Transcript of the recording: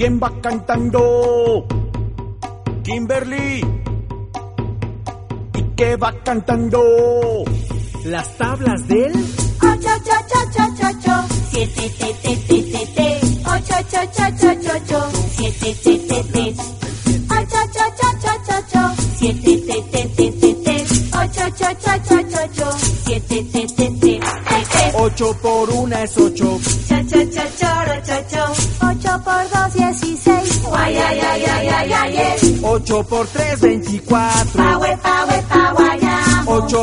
¿Quién va cantando? Kimberly. ¿Y qué va cantando? Las tablas del 8, 7, 8, 7, 7, 8 por 1 es 8. 8 por 2, 16. 8 por 3, 24. 8